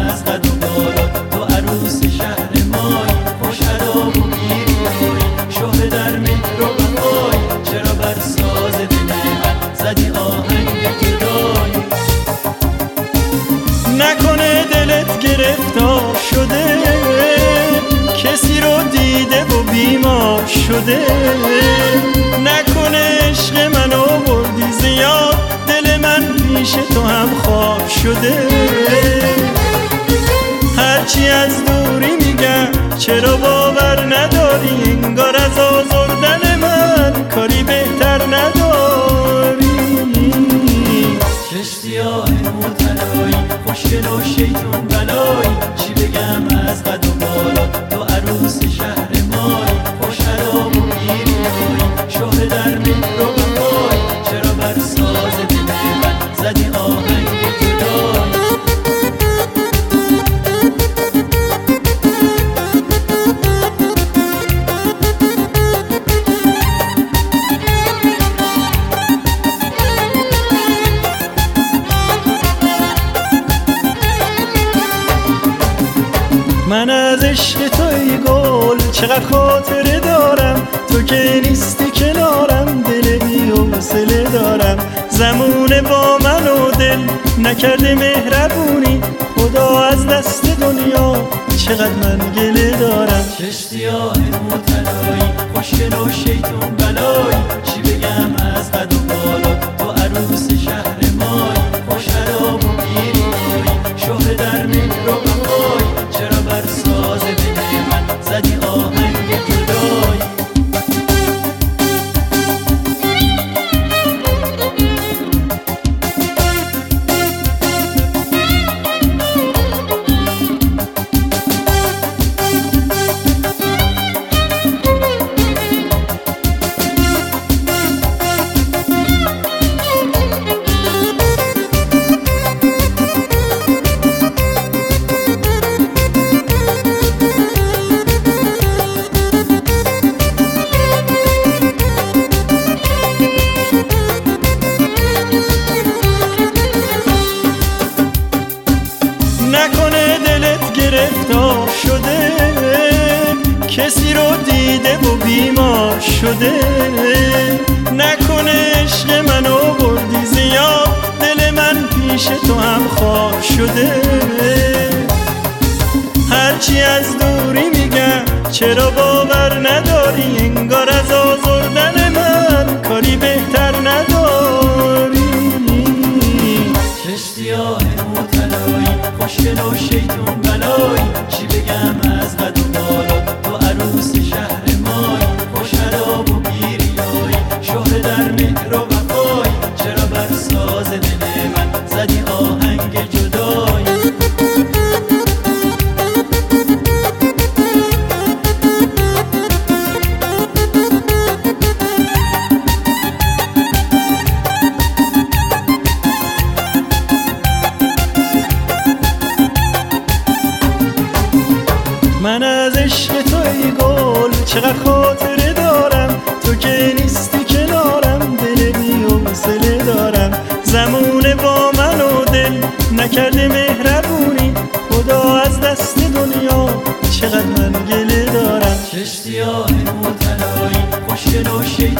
از قد و بالات، تو عروس شهر مای، خوش ادا و پیریای، شهره در مهر و وفای، چرا بر ساز دل من زدی آهنگ جدایی؟ نکنه دلت گرفتار شده، کسی رو دیده و بیمار شده، نکنه عشق منو بردی زیاد، دل من پیش تو هم خار شده. هرچی از دوری میگم چرا باور نداری، انگار از آزردن من کاری بهتر نداری. کشتیای موطلایی، خوشگل و شیطون بلایی، چی بگم از قد و بالات، تو عروس شهر مای، خوش ادا و پیریای، شهره در مهر و وفای، چرا بر ساز دل من زدی آهنگ جدایی؟ من از عشق توی گل چقدر خاطره دارم، تو که نیستی کنارم دل بی حوصله دارم. زمونه با من و دل نکرده مهربونی، خدا از دست دنیا چقدر من گله دارم. کشتیای موطلایی، خوشگل و شیطون بلایی، چی بگم از قد و بالات، تو عروس شهر مای، خوش ادا و پیریای، شهره در مهر و وفای، چرا بر ساز دل من زدی آهنگ جدایی؟ نکنه دلت گرفتار شده، کسی رو دیده و بیمار شده، نکنه عشق منو بردی زیاد، دل من پیش تو هم خار شده. هرچی از دوری میگم چرا باور نداری، انگار از آزردن من کاری بهتر نداری. کشتیای موطلایی، خوشگل و شیطون بلایی، چی بگم از قد و بالات، تو عروس شهر مای، خوش ادا و پیریای، شهره در مهر و وفای، چرا بر ساز دل من زدی آهنگ جدایی؟ من از عشق توی گل چقدر خاطره دارم، تو که نیستی کنارم دل بی حوصله دارم. زمونه با من و دل نکرده مهربونی، خدا از دست دنیا چقدر من گله دارم. کشتیای موطلایی، خوشگل و شیطون